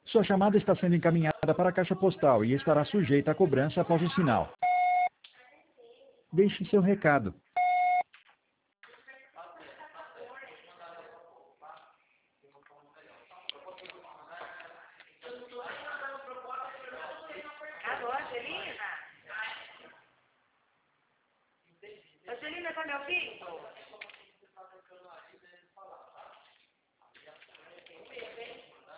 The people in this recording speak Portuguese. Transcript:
Sua chamada está sendo encaminhada para a caixa postal e estará sujeita a cobrança após o sinal. Deixe seu recado. Alô, Angelina? Angelina, tá me ouvindo?